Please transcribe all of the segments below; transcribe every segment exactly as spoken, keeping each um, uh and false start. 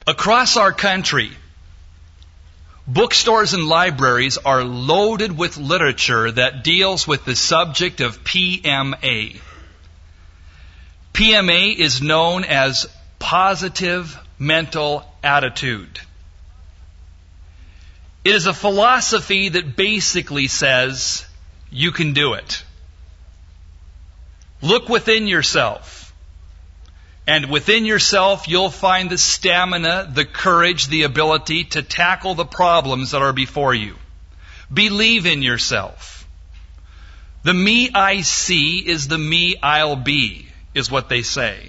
Across our country, bookstores and libraries are loaded with literature that deals with the subject of P M A. P M A is known as positive mental attitude. It is a philosophy that basically says, you can do it. Look within yourself. And within yourself, you'll find the stamina, the courage, the ability to tackle the problems that are before you. Believe in yourself. The me I see is the me I'll be, is what they say.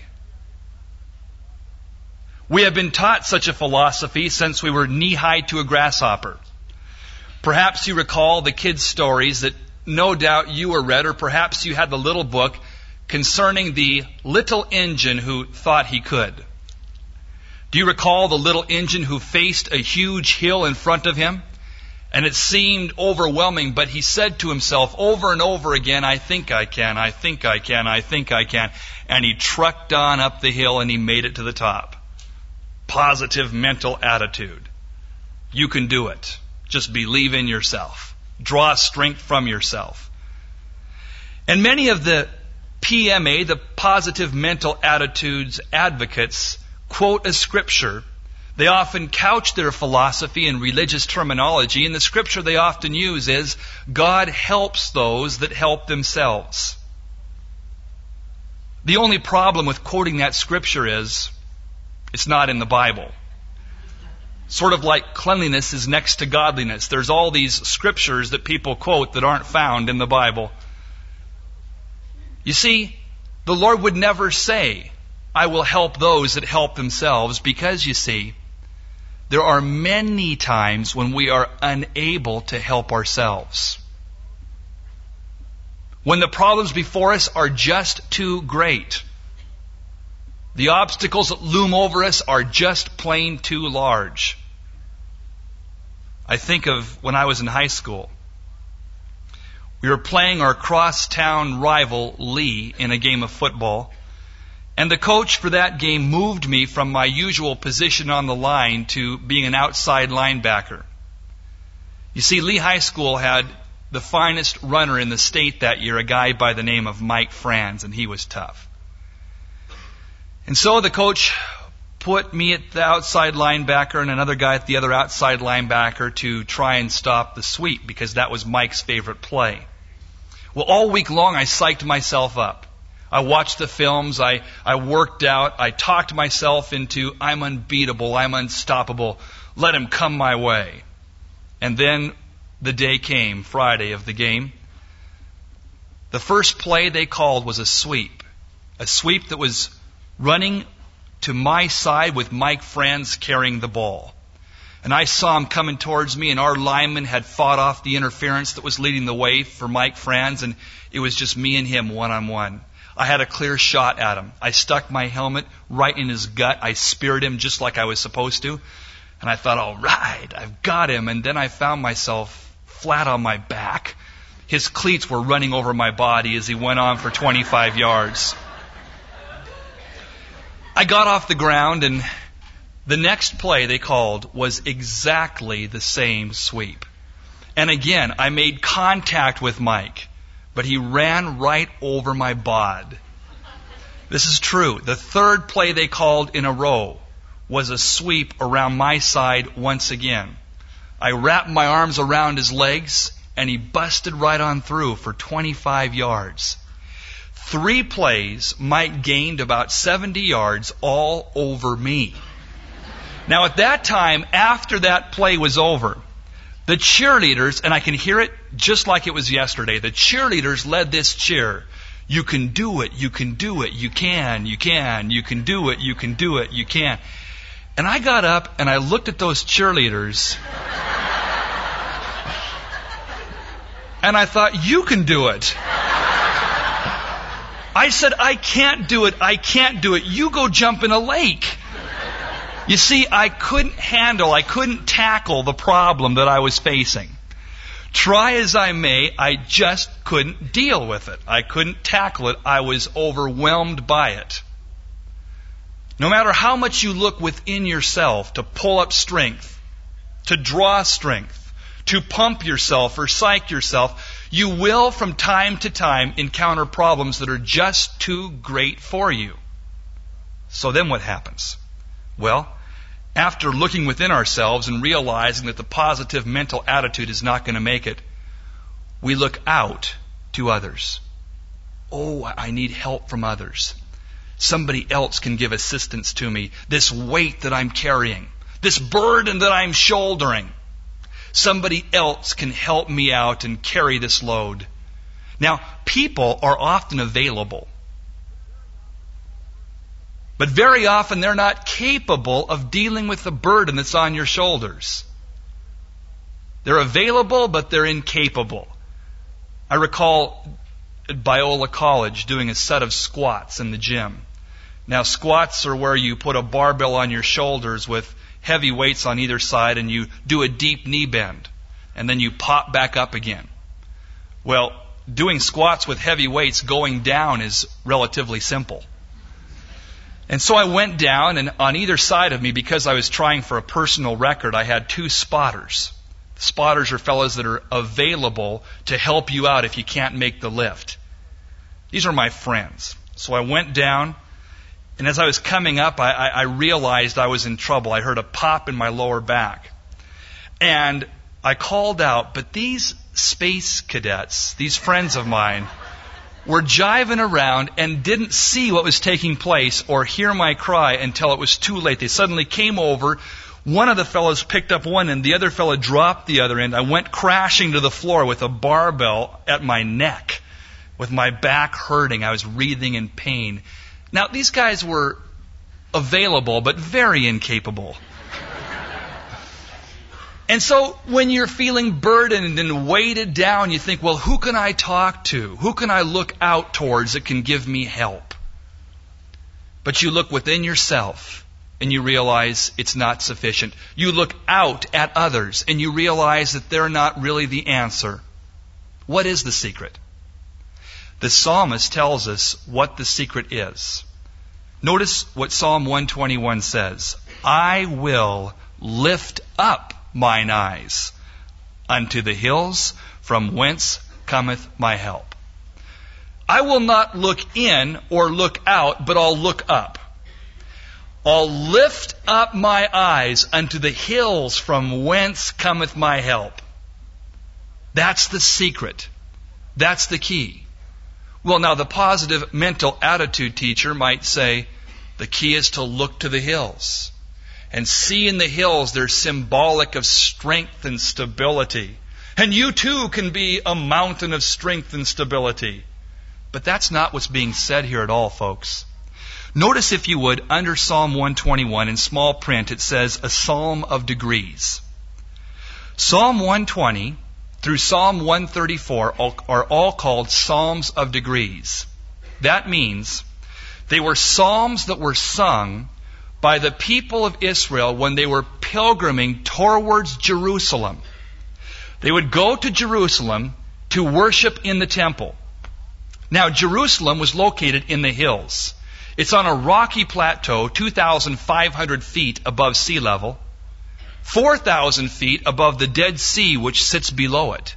We have been taught such a philosophy since we were knee-high to a grasshopper. Perhaps you recall the kids' stories that no doubt you were read, or perhaps you had the little book concerning the little engine who thought he could. Do you recall the little engine who faced a huge hill in front of him? And it seemed overwhelming, but he said to himself over and over again, I think I can, I think I can, I think I can. And he trucked on up the hill and he made it to the top. Positive mental attitude. You can do it. Just believe in yourself. Draw strength from yourself. And many of the P M A, the positive mental attitudes advocates, quote a scripture. They often couch their philosophy in religious terminology, and the scripture they often use is, God helps those that help themselves. The only problem with quoting that scripture is, it's not in the Bible. Sort of like cleanliness is next to godliness. There's all these scriptures that people quote that aren't found in the Bible. You see, the Lord would never say, I will help those that help themselves, because, you see, there are many times when we are unable to help ourselves. When the problems before us are just too great. The obstacles that loom over us are just plain too large. I think of when I was in high school. We were playing our crosstown rival, Lee, in a game of football. And the coach for that game moved me from my usual position on the line to being an outside linebacker. You see, Lee High School had the finest runner in the state that year, a guy by the name of Mike Franz, and he was tough. And so the coach put me at the outside linebacker and another guy at the other outside linebacker to try and stop the sweep, because that was Mike's favorite play. Well, all week long I psyched myself up. I watched the films, I, I worked out, I talked myself into, I'm unbeatable, I'm unstoppable, let him come my way. And then the day came, Friday of the game. The first play they called was a sweep. A sweep that was running to my side with Mike Franz carrying the ball. And I saw him coming towards me, and our lineman had fought off the interference that was leading the way for Mike Franz, and it was just me and him one-on-one. I had a clear shot at him. I stuck my helmet right in his gut. I speared him just like I was supposed to. And I thought, all right, I've got him. And then I found myself flat on my back. His cleats were running over my body as he went on for twenty-five yards. I got off the ground, and the next play they called was exactly the same sweep. And again, I made contact with Mike, but he ran right over my bod. This is true. The third play they called in a row was a sweep around my side once again. I wrapped my arms around his legs, and he busted right on through for twenty-five yards. Three plays, Mike gained about seventy yards all over me. Now at that time, after that play was over, the cheerleaders, and I can hear it just like it was yesterday, the cheerleaders led this cheer. You can do it, you can do it, you can, you can, you can do it, you can do it, you can. And I got up and I looked at those cheerleaders and I thought, you can do it. I said, I can't do it, I can't do it. You go jump in a lake. You see, I couldn't handle, I couldn't tackle the problem that I was facing. Try as I may, I just couldn't deal with it. I couldn't tackle it. I was overwhelmed by it. No matter how much you look within yourself to pull up strength, to draw strength, to pump yourself or psych yourself, you will from time to time encounter problems that are just too great for you. So then what happens? Well, after looking within ourselves and realizing that the positive mental attitude is not going to make it, we look out to others. Oh, I need help from others. Somebody else can give assistance to me. This weight that I'm carrying, this burden that I'm shouldering, somebody else can help me out and carry this load. Now, people are often available, but very often they're not capable of dealing with the burden that's on your shoulders. They're available, but they're incapable. I recall at Biola College doing a set of squats in the gym. Now, squats are where you put a barbell on your shoulders with heavy weights on either side and you do a deep knee bend. And then you pop back up again. Well, doing squats with heavy weights going down is relatively simple. And so I went down, and on either side of me, because I was trying for a personal record, I had two spotters. Spotters are fellows that are available to help you out if you can't make the lift. These are my friends. So I went down, and as I was coming up, I, I, I realized I was in trouble. I heard a pop in my lower back. And I called out, but these space cadets, these friends of mine, were jiving around and didn't see what was taking place or hear my cry until it was too late. They suddenly came over. One of the fellows picked up one end, the other fellow dropped the other end. I went crashing to the floor with a barbell at my neck, with my back hurting. I was writhing in pain. Now, these guys were available, but very incapable. And so when you're feeling burdened and weighted down, you think, well, who can I talk to? Who can I look out towards that can give me help? But you look within yourself and you realize it's not sufficient. You look out at others and you realize that they're not really the answer. What is the secret? The psalmist tells us what the secret is. Notice what Psalm one twenty-one says. I will lift up mine eyes unto the hills, from whence cometh my help. I will not look in or look out, but I'll look up. I'll lift up my eyes unto the hills, from whence cometh my help. That's the secret. That's the key. Well, now the positive mental attitude teacher might say, the key is to look to the hills. And see in the hills, they're symbolic of strength and stability. And you too can be a mountain of strength and stability. But that's not what's being said here at all, folks. Notice, if you would, under Psalm one twenty-one, in small print, it says, a psalm of degrees. Psalm one twenty through Psalm one thirty-four are all called psalms of degrees. That means they were psalms that were sung by the people of Israel when they were pilgriming towards Jerusalem. They would go to Jerusalem to worship in the temple. Now, Jerusalem was located in the hills. It's on a rocky plateau, two thousand five hundred feet above sea level, four thousand feet above the Dead Sea, which sits below it.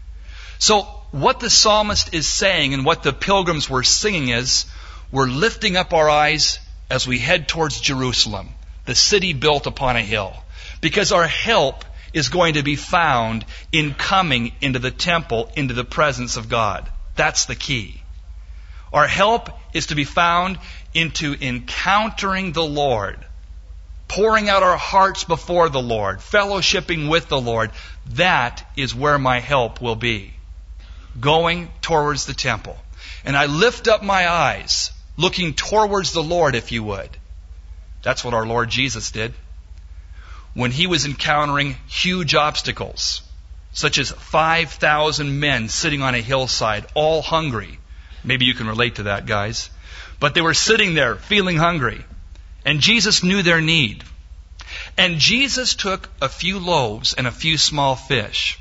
So, what the psalmist is saying and what the pilgrims were singing is, we're lifting up our eyes as we head towards Jerusalem, the city built upon a hill, because our help is going to be found in coming into the temple, into the presence of God. That's the key. Our help is to be found into encountering the Lord, pouring out our hearts before the Lord, fellowshipping with the Lord. That is where my help will be, going towards the temple. And I lift up my eyes, looking towards the Lord, if you would. That's what our Lord Jesus did. When he was encountering huge obstacles, such as five thousand men sitting on a hillside, all hungry. Maybe you can relate to that, guys. But they were sitting there, feeling hungry. And Jesus knew their need. And Jesus took a few loaves and a few small fish.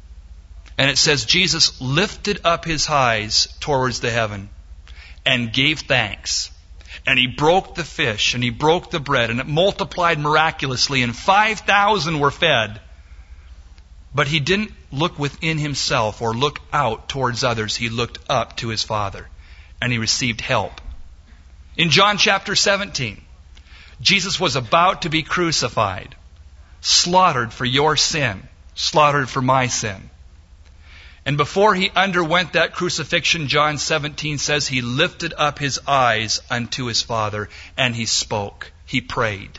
And it says Jesus lifted up his eyes towards the heaven and gave thanks. And he broke the fish, and he broke the bread, and it multiplied miraculously, and five thousand were fed. But he didn't look within himself or look out towards others. He looked up to his Father, and he received help. In John chapter seventeen, Jesus was about to be crucified, slaughtered for your sin, slaughtered for my sin. And before he underwent that crucifixion, John seventeen says he lifted up his eyes unto his Father, and he spoke. He prayed.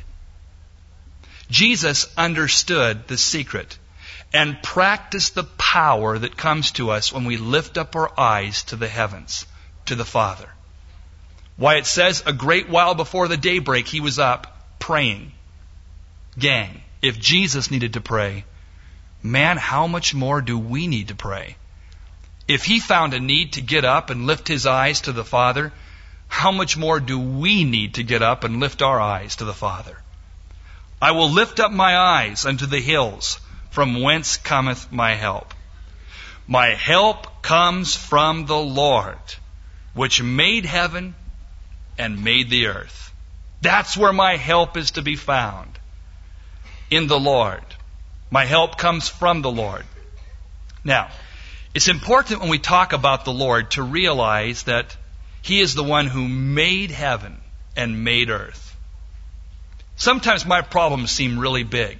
Jesus understood the secret and practiced the power that comes to us when we lift up our eyes to the heavens, to the Father. Why it says, a great while before the daybreak, he was up praying. Gang, if Jesus needed to pray, man, how much more do we need to pray? If he found a need to get up and lift his eyes to the Father, how much more do we need to get up and lift our eyes to the Father? I will lift up my eyes unto the hills, from whence cometh my help. My help comes from the Lord, which made heaven and made the earth. That's where my help is to be found. In the Lord. My help comes from the Lord. Now, it's important when we talk about the Lord to realize that he is the one who made heaven and made earth. Sometimes my problems seem really big.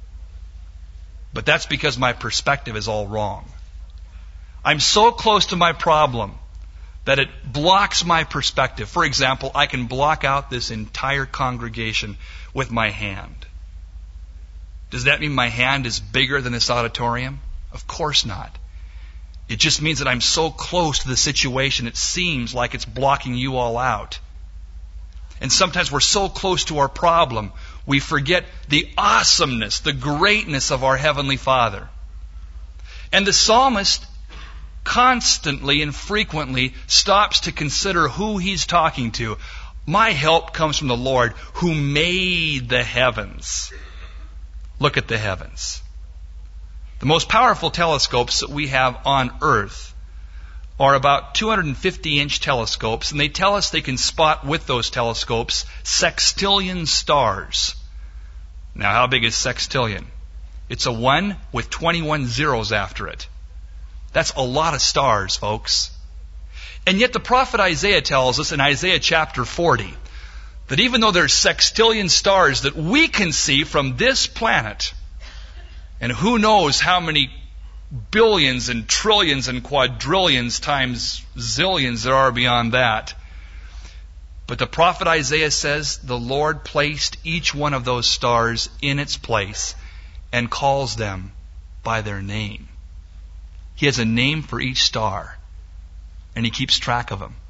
But that's because my perspective is all wrong. I'm so close to my problem that it blocks my perspective. For example, I can block out this entire congregation with my hand. Does that mean my hand is bigger than this auditorium? Of course not. It just means that I'm so close to the situation it seems like it's blocking you all out. And sometimes we're so close to our problem, we forget the awesomeness, the greatness of our Heavenly Father. And the psalmist constantly and frequently stops to consider who he's talking to. My help comes from the Lord who made the heavens. Look at the heavens. The most powerful telescopes that we have on Earth are about two hundred fifty inch telescopes, and they tell us they can spot with those telescopes sextillion stars. Now, how big is sextillion? It's a one with twenty-one zeros after it. That's a lot of stars, folks. And yet the prophet Isaiah tells us in Isaiah chapter forty that even though there's sextillion stars that we can see from this planet, and who knows how many billions and trillions and quadrillions times zillions there are beyond that. But the prophet Isaiah says the Lord placed each one of those stars in its place and calls them by their name. He has a name for each star, and he keeps track of them.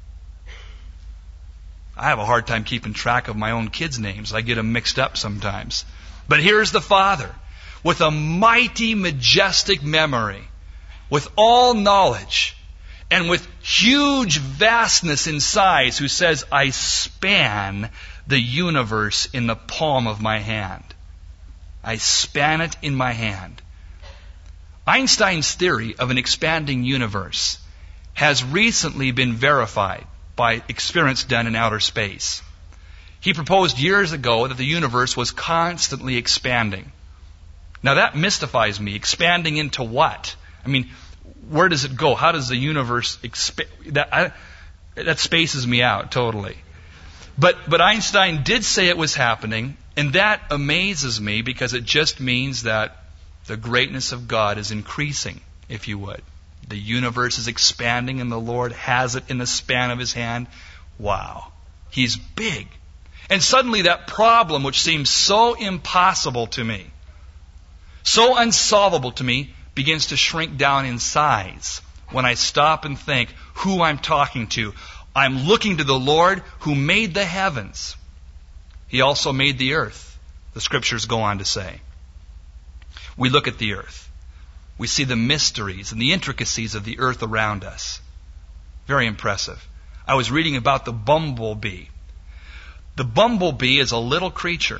I have a hard time keeping track of my own kids' names. I get them mixed up sometimes. But here's the Father, with a mighty, majestic memory, with all knowledge, and with huge vastness in size, who says, I span the universe in the palm of my hand. I span it in my hand. Einstein's theory of an expanding universe has recently been verified by experiments done in outer space. He proposed years ago that the universe was constantly expanding. Now that mystifies me. Expanding into what? I mean, where does it go? How does the universe expand? That, I, that spaces me out totally. But, but Einstein did say it was happening, and that amazes me because it just means that the greatness of God is increasing, if you would. The universe is expanding and the Lord has it in the span of His hand. Wow. He's big. And suddenly that problem which seems so impossible to me, so unsolvable to me, begins to shrink down in size when I stop and think who I'm talking to. I'm looking to the Lord who made the heavens. He also made the earth, the Scriptures go on to say. We look at the earth. We see the mysteries and the intricacies of the earth around us. Very impressive. I was reading about the bumblebee. The bumblebee is a little creature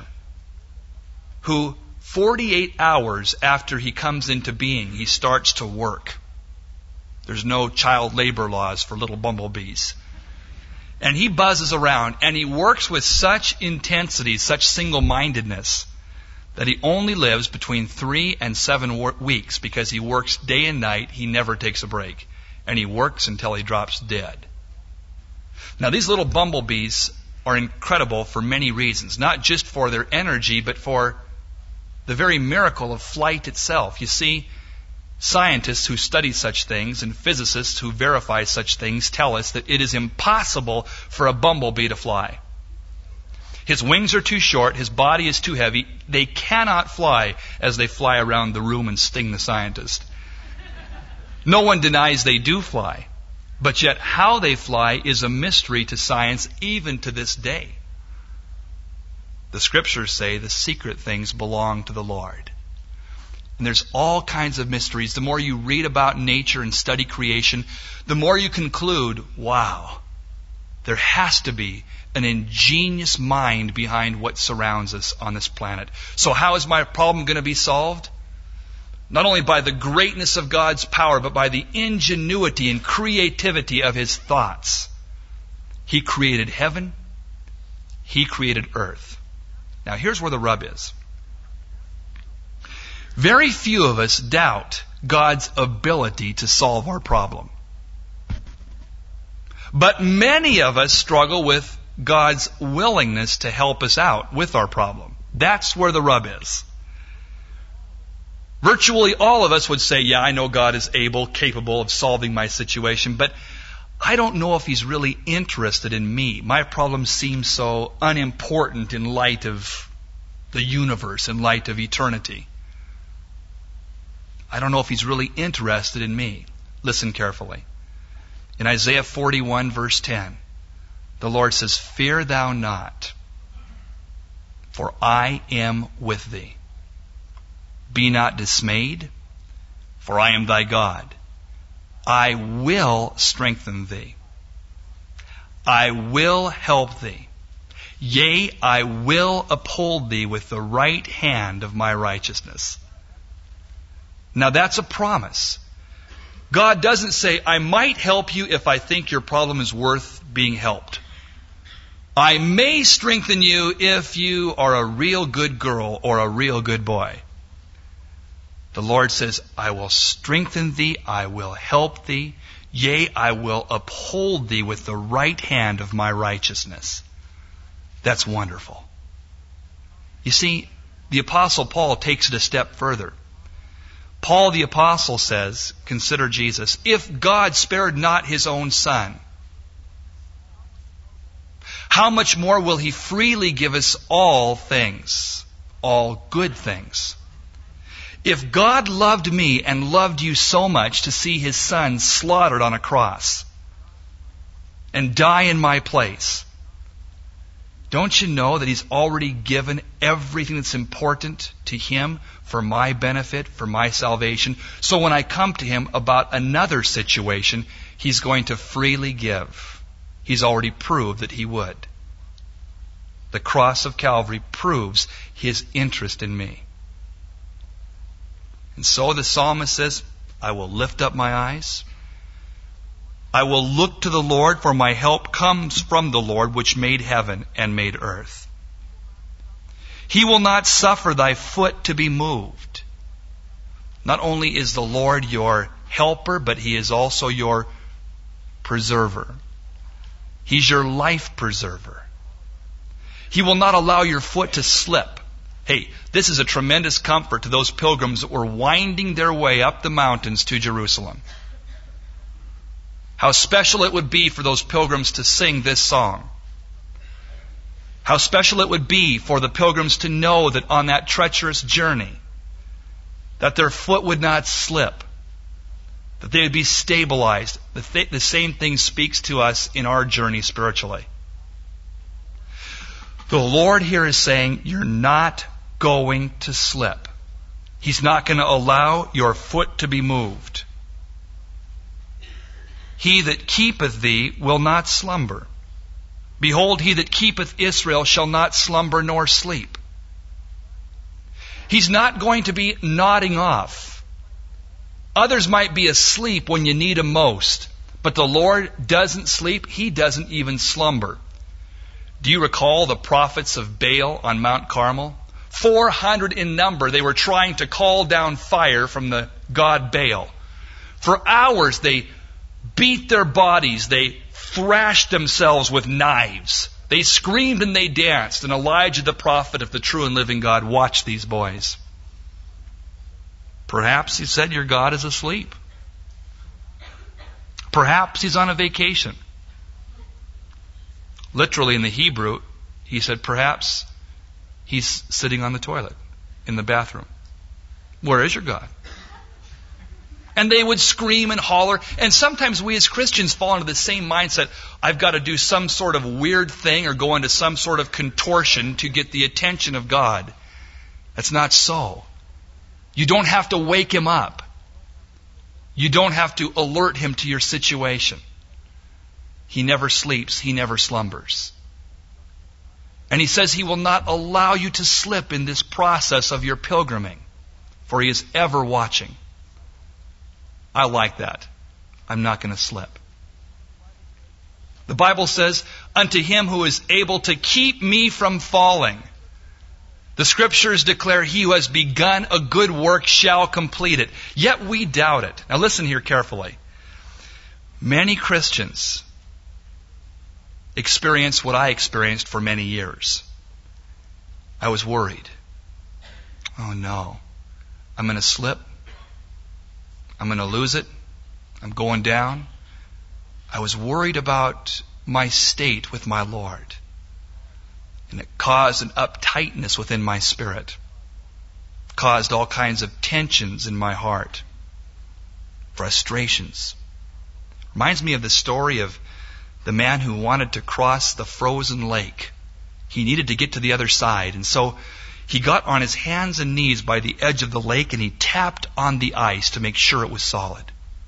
who forty-eight hours after he comes into being, he starts to work. There's no child labor laws for little bumblebees. And he buzzes around, and he works with such intensity, such single-mindedness, that he only lives between three and seven wor- weeks because he works day and night. He never takes a break. And he works until he drops dead. Now, these little bumblebees are incredible for many reasons, not just for their energy, but for the very miracle of flight itself. You see, scientists who study such things and physicists who verify such things tell us that it is impossible for a bumblebee to fly. His wings are too short, his body is too heavy. They cannot fly as they fly around the room and sting the scientist. No one denies they do fly, but yet how they fly is a mystery to science even to this day. The scriptures say the secret things belong to the Lord. And there's all kinds of mysteries. The more you read about nature and study creation, the more you conclude, wow, there has to be an ingenious mind behind what surrounds us on this planet. So how is my problem going to be solved? Not only by the greatness of God's power, but by the ingenuity and creativity of His thoughts. He created heaven. He created earth. Now here's where the rub is. Very few of us doubt God's ability to solve our problem. But many of us struggle with God's willingness to help us out with our problem. That's where the rub is. Virtually all of us would say, yeah, I know God is able, capable of solving my situation, but I don't know if He's really interested in me. My problem seems so unimportant in light of the universe, in light of eternity. I don't know if He's really interested in me. Listen carefully. In Isaiah forty-one, verse ten, the Lord says, fear thou not, for I am with thee. Be not dismayed, for I am thy God. I will strengthen thee. I will help thee. Yea, I will uphold thee with the right hand of my righteousness. Now that's a promise. God doesn't say, I might help you if I think your problem is worth being helped. I may strengthen you if you are a real good girl or a real good boy. The Lord says, I will strengthen thee, I will help thee, yea, I will uphold thee with the right hand of my righteousness. That's wonderful. You see, the Apostle Paul takes it a step further. Paul the Apostle says, consider Jesus, if God spared not His own Son, how much more will He freely give us all things, all good things? If God loved me and loved you so much to see His Son slaughtered on a cross and die in my place, don't you know that He's already given everything that's important to Him for my benefit, for my salvation? So when I come to Him about another situation, He's going to freely give. He's already proved that He would. The cross of Calvary proves His interest in me. And so the psalmist says, I will lift up my eyes. I will look to the Lord, for my help comes from the Lord, which made heaven and made earth. He will not suffer thy foot to be moved. Not only is the Lord your helper, but He is also your preserver. He's your life preserver. He will not allow your foot to slip. Hey, this is a tremendous comfort to those pilgrims that were winding their way up the mountains to Jerusalem. How special it would be for those pilgrims to sing this song. How special it would be for the pilgrims to know that on that treacherous journey, that their foot would not slip, that they would be stabilized. The, th- the same thing speaks to us in our journey spiritually. The Lord here is saying, you're not going to slip. He's not going to allow your foot to be moved. He that keepeth thee will not slumber. Behold, he that keepeth Israel shall not slumber nor sleep. He's not going to be nodding off. Others might be asleep when you need him most, But the Lord doesn't sleep. He doesn't even slumber. Do you recall the prophets of Baal on Mount Carmel? four hundred in number. They were trying to call down fire from the god Baal. For hours they beat their bodies. They thrashed themselves with knives. They screamed and they danced. And Elijah, the prophet of the true and living God, watched these boys. Perhaps he said, your God is asleep. Perhaps he's on a vacation. Literally in the Hebrew, he said, perhaps he's sitting on the toilet in the bathroom. Where is your God? And they would scream and holler. And sometimes we as Christians fall into the same mindset. I've got to do some sort of weird thing or go into some sort of contortion to get the attention of God. That's not so. You don't have to wake him up. You don't have to alert him to your situation. He never sleeps. He never slumbers. And he says he will not allow you to slip in this process of your pilgriming, for he is ever watching. I like that. I'm not going to slip. The Bible says, unto him who is able to keep me from falling. The Scriptures declare he who has begun a good work shall complete it. Yet we doubt it. Now listen here carefully. Many Christians experience what I experienced for many years. I was worried. Oh no, I'm going to slip. I'm going to lose it. I'm going down. I was worried about my state with my Lord. And it caused an uptightness within my spirit. Caused all kinds of tensions in my heart. Frustrations. Reminds me of the story of the man who wanted to cross the frozen lake. He needed to get to the other side. And so he got on his hands and knees by the edge of the lake and he tapped on the ice to make sure it was solid.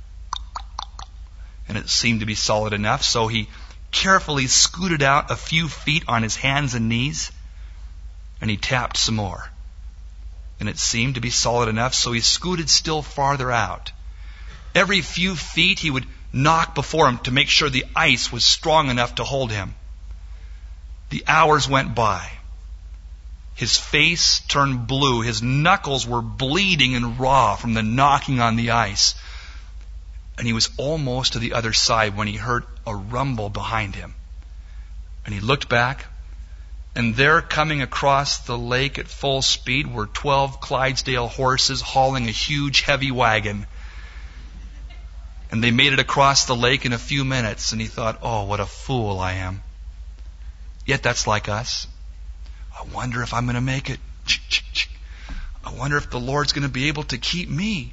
And it seemed to be solid enough, so he carefully scooted out a few feet on his hands and knees, and he tapped some more. And it seemed to be solid enough, so he scooted still farther out. Every few feet he would knock before him to make sure the ice was strong enough to hold him. The hours went by. His face turned blue. His knuckles were bleeding and raw from the knocking on the ice. And he was almost to the other side when he heard a rumble behind him. And he looked back, and there coming across the lake at full speed were twelve Clydesdale horses hauling a huge heavy wagon. And they made it across the lake in a few minutes, and he thought, oh, what a fool I am. Yet that's like us. I wonder if I'm going to make it. I wonder if the Lord's going to be able to keep me.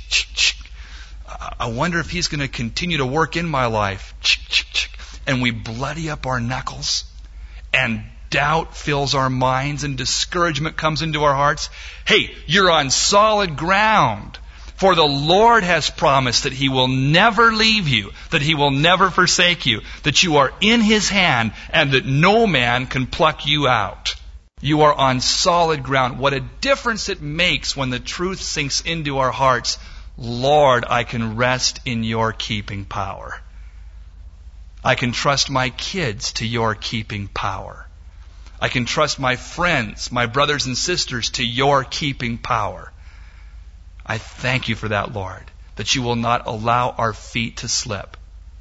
I wonder if he's going to continue to work in my life. And we bloody up our knuckles, and doubt fills our minds, and discouragement comes into our hearts. Hey, you're on solid ground. For the Lord has promised that he will never leave you, that he will never forsake you, that you are in his hand, and that no man can pluck you out. You are on solid ground. What a difference it makes when the truth sinks into our hearts. Lord, I can rest in your keeping power. I can trust my kids to your keeping power. I can trust my friends, my brothers and sisters to your keeping power. I thank you for that, Lord, that you will not allow our feet to slip.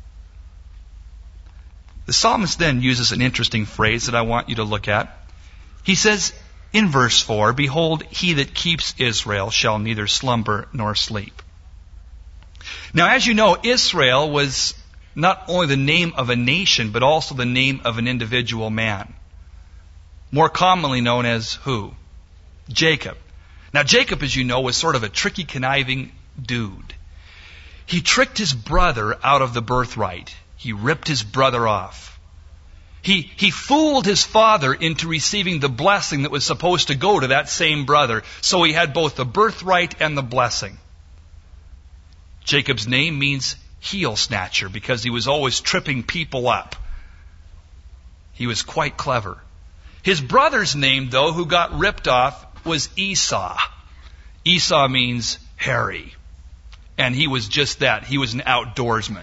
The psalmist then uses an interesting phrase that I want you to look at. He says in verse four, behold, he that keeps Israel shall neither slumber nor sleep. Now, as you know, Israel was not only the name of a nation, but also the name of an individual man. More commonly known as who? Jacob. Now, Jacob, as you know, was sort of a tricky, conniving dude. He tricked his brother out of the birthright. He ripped his brother off. He, he fooled his father into receiving the blessing that was supposed to go to that same brother. So he had both the birthright and the blessing. Jacob's name means heel snatcher because he was always tripping people up. He was quite clever. His brother's name, though, who got ripped off, was Esau. Esau means hairy. And he was just that. He was an outdoorsman.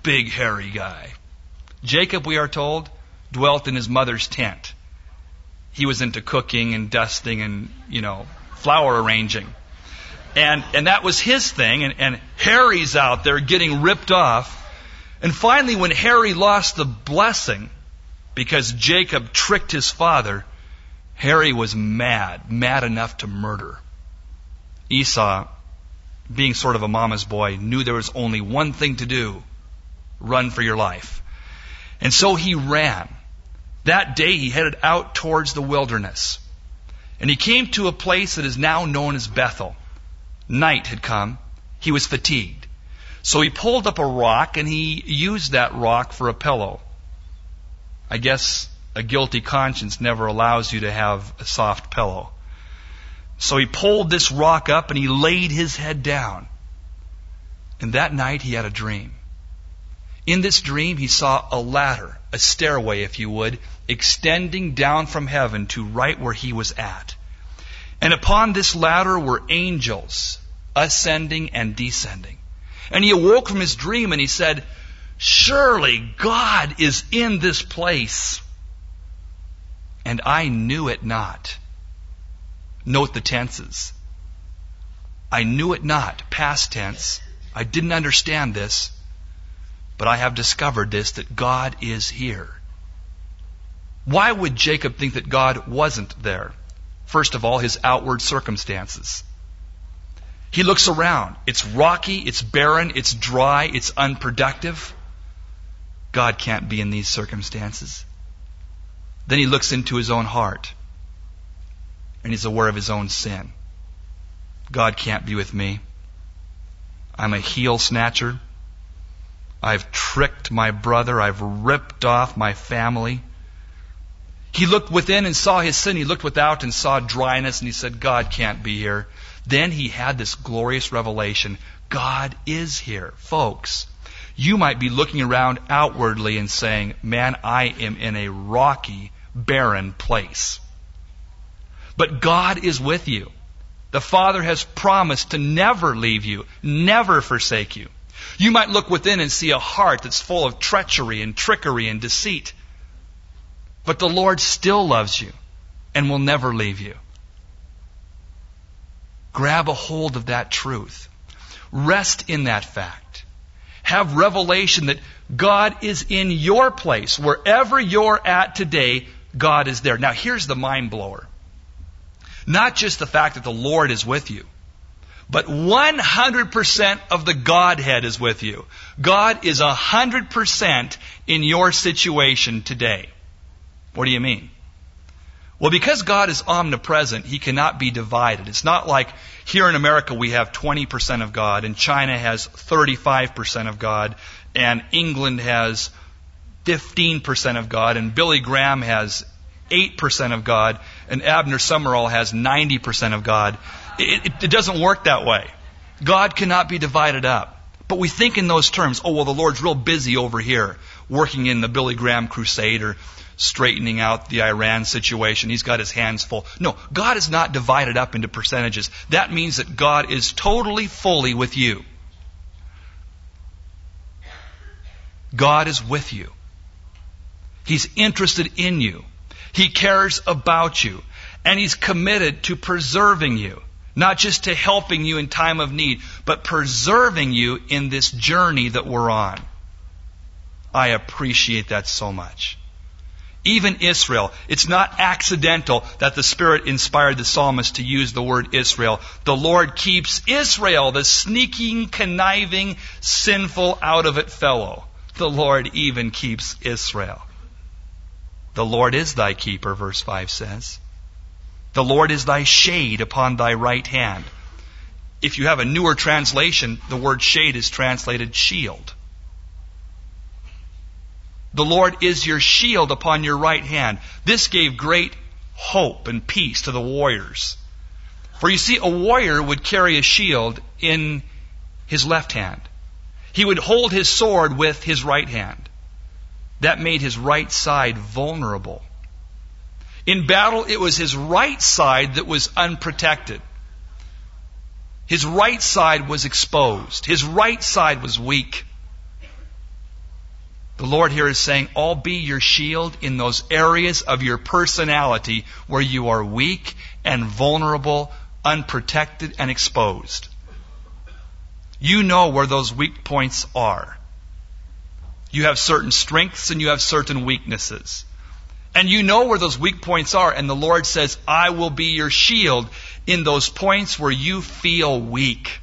big hairy guy. Jacob, we are told, dwelt in his mother's tent. He was into cooking and dusting and, you know, flower arranging. And and that was his thing. And, and Harry's out there getting ripped off. And finally, when Harry lost the blessing because Jacob tricked his father, Harry was mad, mad enough to murder. Esau, being sort of a mama's boy, knew there was only one thing to do: run for your life. And so he ran. That day he headed out towards the wilderness. And he came to a place that is now known as Bethel. Night had come. He was fatigued. So he pulled up a rock and he used that rock for a pillow. I guess a guilty conscience never allows you to have a soft pillow. So he pulled this rock up and he laid his head down. And that night he had a dream. In this dream he saw a ladder, a stairway if you would, extending down from heaven to right where he was at. And upon this ladder were angels ascending and descending. And he awoke from his dream and he said, "Surely God is in this place. And I knew it not." Note the tenses. I knew it not, past tense. I didn't understand this, but I have discovered this, that God is here. Why would Jacob think that God wasn't there? First of all, his outward circumstances. He looks around. It's rocky, it's barren, it's dry, it's unproductive. God can't be in these circumstances. Then he looks into his own heart, and he's aware of his own sin. God can't be with me. I'm a heel snatcher. I've tricked my brother. I've ripped off my family. He looked within and saw his sin. He looked without and saw dryness, and he said, God can't be here. Then he had this glorious revelation. God is here. Folks, you might be looking around outwardly and saying, man, I am in a rocky, barren place. But God is with you. The Father has promised to never leave you, never forsake you. You might look within and see a heart that's full of treachery and trickery and deceit. But the Lord still loves you and will never leave you. Grab a hold of that truth. Rest in that fact. Have revelation that God is in your place. Wherever you're at today, God is there. Now here's the mind blower. Not just the fact that the Lord is with you, but one hundred percent of the Godhead is with you. God is one hundred percent in your situation today. What do you mean? Well, because God is omnipresent, He cannot be divided. It's not like here in America we have twenty percent of God, and China has thirty-five percent of God, and England has fifteen percent of God, and Billy Graham has eight percent of God, and Abner Summerall has ninety percent of God. It, it, it doesn't work that way. God cannot be divided up. But we think in those terms, oh, well, the Lord's real busy over here, working in the Billy Graham crusade or straightening out the Iran situation. He's got his hands full. No, God is not divided up into percentages. That means that God is totally, fully with you. God is with you. He's interested in you. He cares about you. And He's committed to preserving you. Not just to helping you in time of need, but preserving you in this journey that we're on. I appreciate that so much. Even Israel, it's not accidental that the Spirit inspired the psalmist to use the word Israel. The Lord keeps Israel, the sneaking, conniving, sinful, out of it fellow. The Lord even keeps Israel. The Lord is thy keeper, verse five says. The Lord is thy shade upon thy right hand. If you have a newer translation, the word shade is translated shield. The Lord is your shield upon your right hand. This gave great hope and peace to the warriors. For you see, a warrior would carry a shield in his left hand. He would hold his sword with his right hand. That made his right side vulnerable. In battle, it was his right side that was unprotected. His right side was exposed. His right side was weak. The Lord here is saying, I'll be your shield in those areas of your personality where you are weak and vulnerable, unprotected and exposed. You know where those weak points are. You have certain strengths and you have certain weaknesses. And you know where those weak points are. And the Lord says, I will be your shield in those points where you feel weak.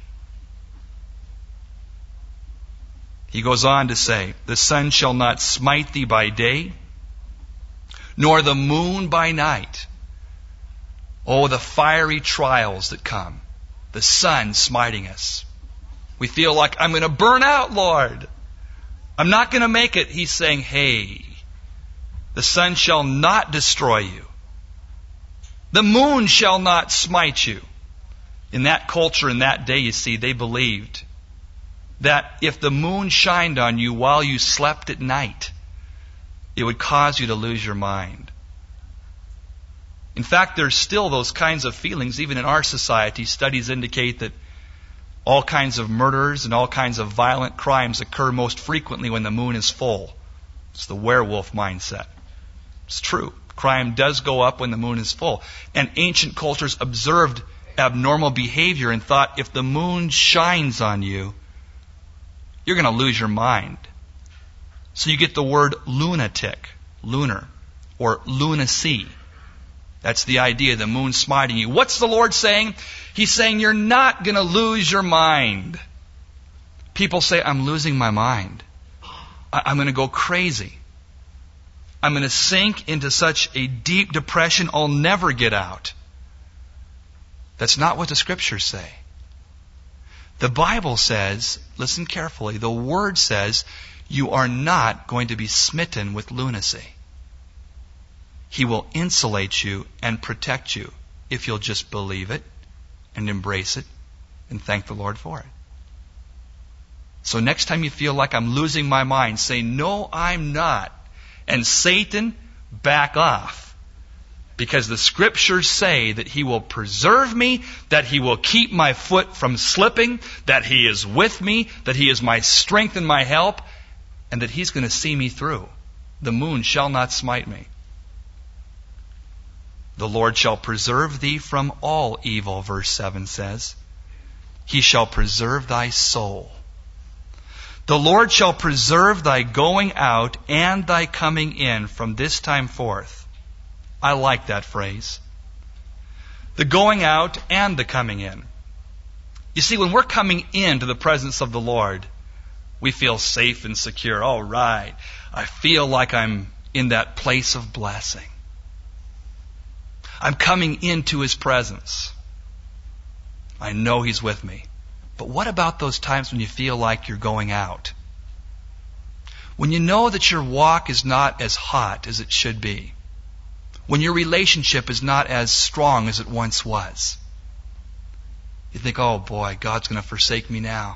He goes on to say, the sun shall not smite thee by day, nor the moon by night. Oh, the fiery trials that come. The sun smiting us. We feel like, I'm going to burn out, Lord. I'm not going to make it. He's saying, hey, the sun shall not destroy you. The moon shall not smite you. In that culture, in that day, you see, they believed that if the moon shined on you while you slept at night, it would cause you to lose your mind. In fact, there's still those kinds of feelings, even in our society. Studies indicate that all kinds of murders and all kinds of violent crimes occur most frequently when the moon is full. It's the werewolf mindset. It's true. Crime does go up when the moon is full. And ancient cultures observed abnormal behavior and thought, if the moon shines on you, you're going to lose your mind. So you get the word lunatic, lunar, or lunacy. That's the idea, the moon smiting you. What's the Lord saying? He's saying you're not going to lose your mind. People say, I'm losing my mind. I'm going to go crazy. I'm going to sink into such a deep depression I'll never get out. That's not what the Scriptures say. The Bible says, listen carefully, the Word says, you are not going to be smitten with lunacy. He will insulate you and protect you if you'll just believe it and embrace it and thank the Lord for it. So next time you feel like I'm losing my mind, say, no, I'm not. And Satan, back off. Because the Scriptures say that He will preserve me, that He will keep my foot from slipping, that He is with me, that He is my strength and my help, and that He's going to see me through. The moon shall not smite me. The Lord shall preserve thee from all evil, verse seven says. He shall preserve thy soul. The Lord shall preserve thy going out and thy coming in from this time forth. I like that phrase. The going out and the coming in. You see, when we're coming into the presence of the Lord, we feel safe and secure. All right, I feel like I'm in that place of blessing. I'm coming into His presence. I know He's with me. But what about those times when you feel like you're going out? When you know that your walk is not as hot as it should be. When your relationship is not as strong as it once was. You think, oh boy, God's going to forsake me now.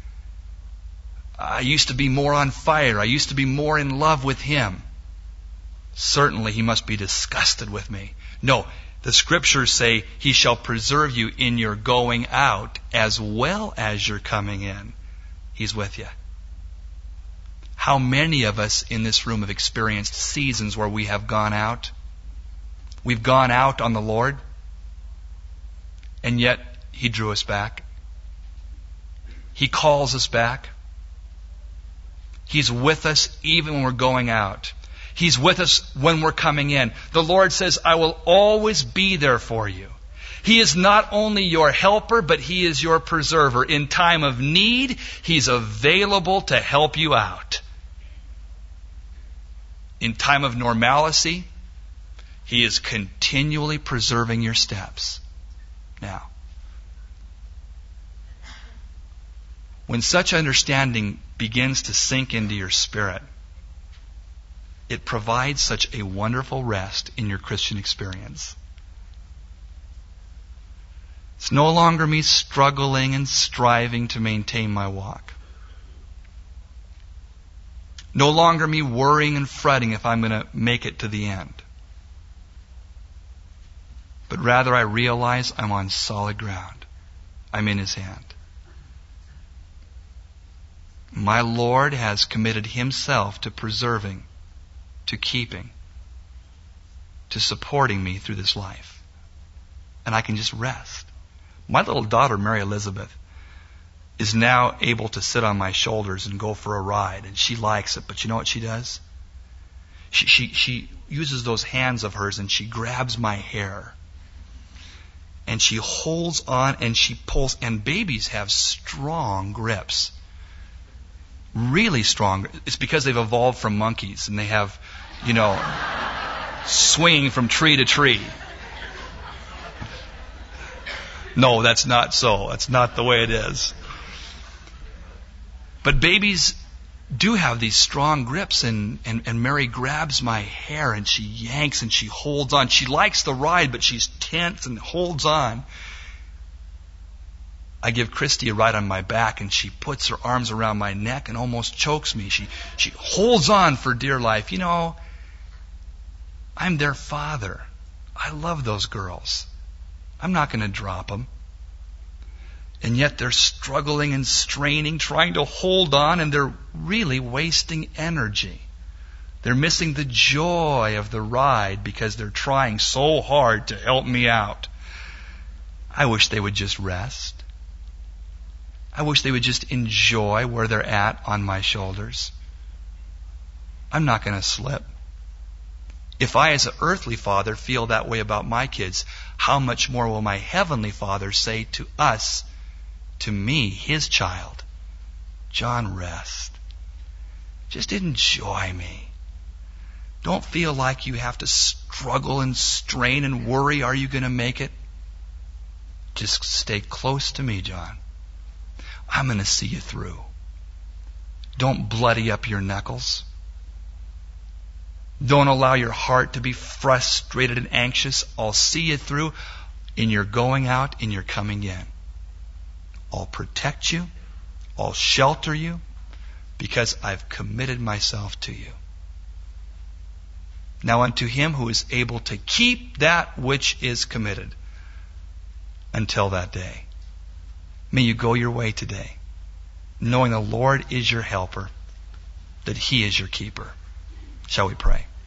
I used to be more on fire. I used to be more in love with Him. Certainly He must be disgusted with me. No, the Scriptures say He shall preserve you in your going out as well as your coming in. He's with you. How many of us in this room have experienced seasons where we have gone out? We've gone out on the Lord, and yet He drew us back. He calls us back. He's with us even when we're going out. He's with us when we're coming in. The Lord says, I will always be there for you. He is not only your helper, but He is your preserver. In time of need, He's available to help you out. In time of normalcy, He is continually preserving your steps. Now, when such understanding begins to sink into your spirit, it provides such a wonderful rest in your Christian experience. It's no longer me struggling and striving to maintain my walk. No longer me worrying and fretting if I'm going to make it to the end. But rather I realize I'm on solid ground. I'm in His hand. My Lord has committed Himself to preserving, to keeping, to supporting me through this life. And I can just rest. My little daughter, Mary Elizabeth, is now able to sit on my shoulders and go for a ride, and she likes it. But you know what she does? She, she, she uses those hands of hers and she grabs my hair. And she holds on and she pulls. And babies have strong grips. Really strong. It's because they've evolved from monkeys and they have, you know, swinging from tree to tree. No, that's not so. That's not the way it is. But babies do have these strong grips, and, and, and Mary grabs my hair and she yanks and she holds on. She likes the ride, but she's tense and holds on. I give Christy a ride on my back and she puts her arms around my neck and almost chokes me. She, she holds on for dear life. You know, I'm their father. I love those girls. I'm not going to drop them. And yet they're struggling and straining, trying to hold on, and they're really wasting energy. They're missing the joy of the ride because they're trying so hard to help me out. I wish they would just rest. I wish they would just enjoy where they're at on my shoulders. I'm not going to slip. If I, as an earthly father, feel that way about my kids, how much more will my heavenly Father say to us, to me, His child, John, rest. Just enjoy me. Don't feel like you have to struggle and strain and worry, are you going to make it? Just stay close to me, John. I'm going to see you through. Don't bloody up your knuckles. Don't allow your heart to be frustrated and anxious. I'll see you through in your going out, in your coming in. I'll protect you. I'll shelter you because I've committed myself to you. Now unto Him who is able to keep that which is committed until that day. May you go your way today, knowing the Lord is your helper, that He is your keeper. Shall we pray?